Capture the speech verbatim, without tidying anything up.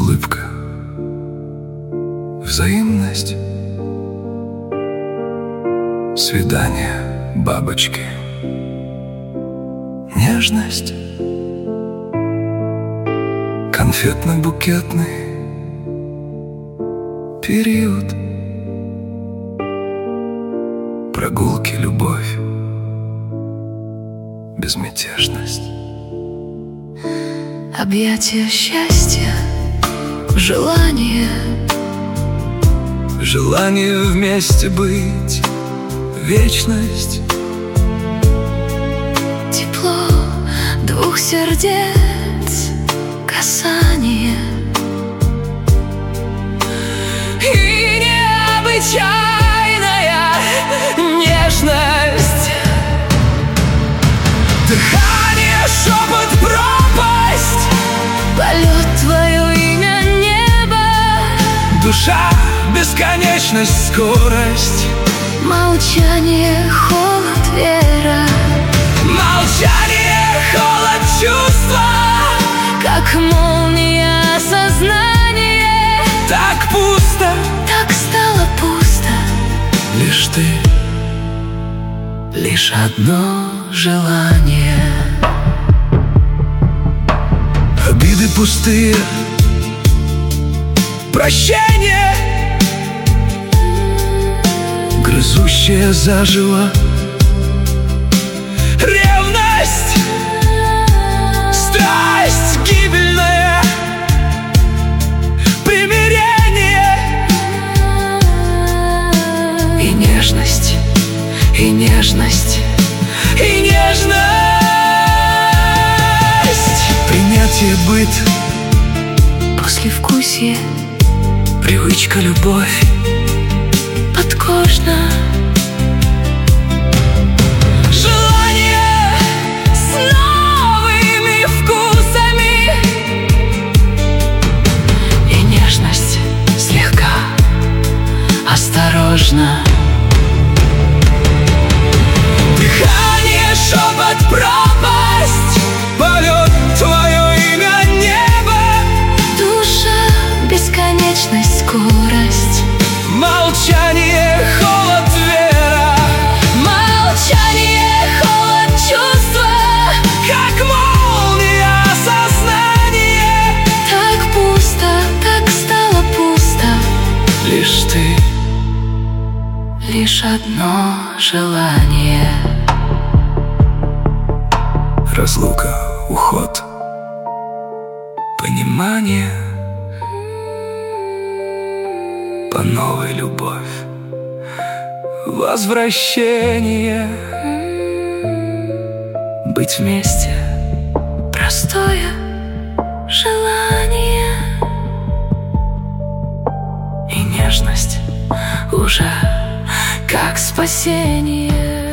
улыбка, взаимность, свидание, бабочки, нежность, конфетно-букетный период, прогулки, любовь, безмятежность, объятия счастья, желание, желание вместе быть, вечность, тепло двух сердец, касание и необычайная нежность, дыхание, шепот, пропасть, полет, твое имя, небо, душа, бесконечность, скорость, молчание, холод, вера, молчание, холод, чувства, как молния, сознание. так пусто, Так стало пусто, лишь ты, лишь одно желание. Обиды пустые, прощение, грызущее заживо, ревность, страсть гибельная, примирение и нежность, и нежность, и нежность, принятие, быт, послевкусие, привычка, любовь, подкожно, желание с новыми вкусами и нежность слегка, осторожно, дыхание, шепот, пропасть, полет, твое имя, небо, душа, бесконечность, скорость, молчание, холод, вера, молчание, холод, чувства, как молния, сознание, так пусто, так стало пусто, лишь ты, лишь одно желание. разлука, уход, понимание, по новой любовь, возвращение, быть вместе, Простое желание и нежность уже как спасение.